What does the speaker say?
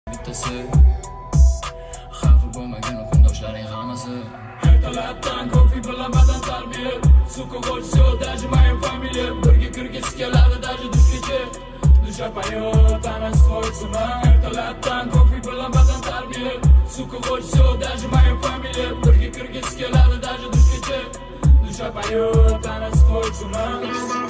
bittasi xavfi bo'lmagan o'qindoshlaring hammasi ertalabdan ko'fi bilan badan tarbiya suka хочется даже моя familia birga kirgisi keladi даже dushgacha dusha поет она свой сама ertalabdan ko'fi bilan badan tarbiya suka хочется даже моя familia birga kirgisi keladi даже dushgacha dusha поет она свой сама